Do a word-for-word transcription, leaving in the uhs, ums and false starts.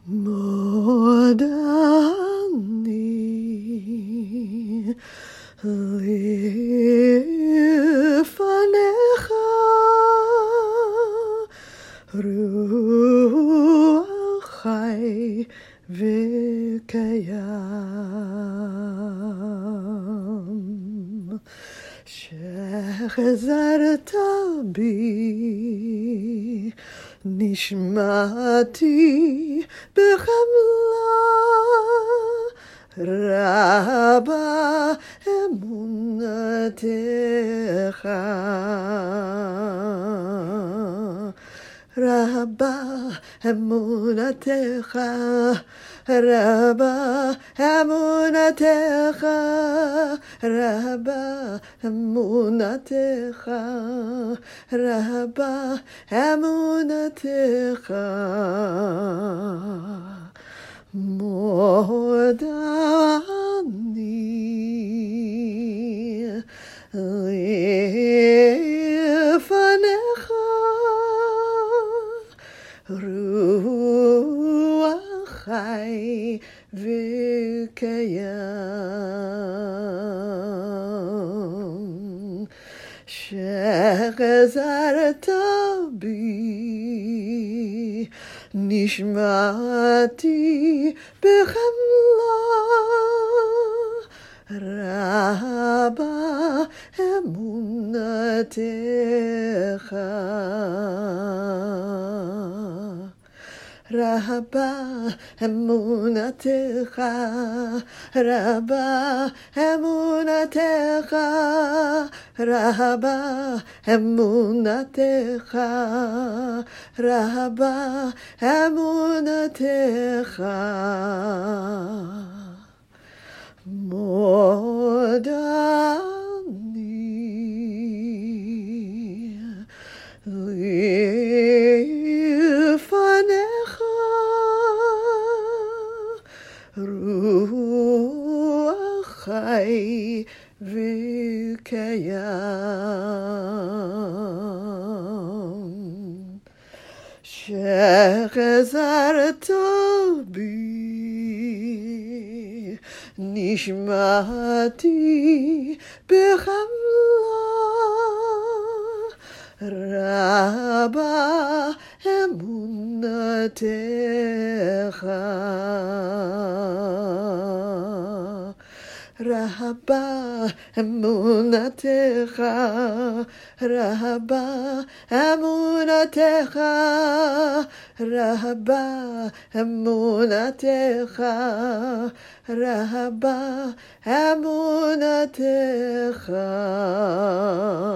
מאוד אני לפניך, רוח חי וקיים, שחזרת בי נשמתי בחמלה רבה אמונתך, רבה אמונתך, רבה אמונתך, רבה אמונתך, רבה אמונתך. מאוד אני לפניך, רוח חי וקיים, שחזרת בי נשמתי בחמלה רבה אמונתך, רבה אמונתך, רבה אמונתך, רבה אמונתך, רבה אמונתך. מאוד אני לפניך, רוח חי וקיים, שחזרת בי נשמתי בחמלה רבה אמונתך, רבה אמונתך, רבה אמונתך, רבה אמונתך, רבה אמונתך.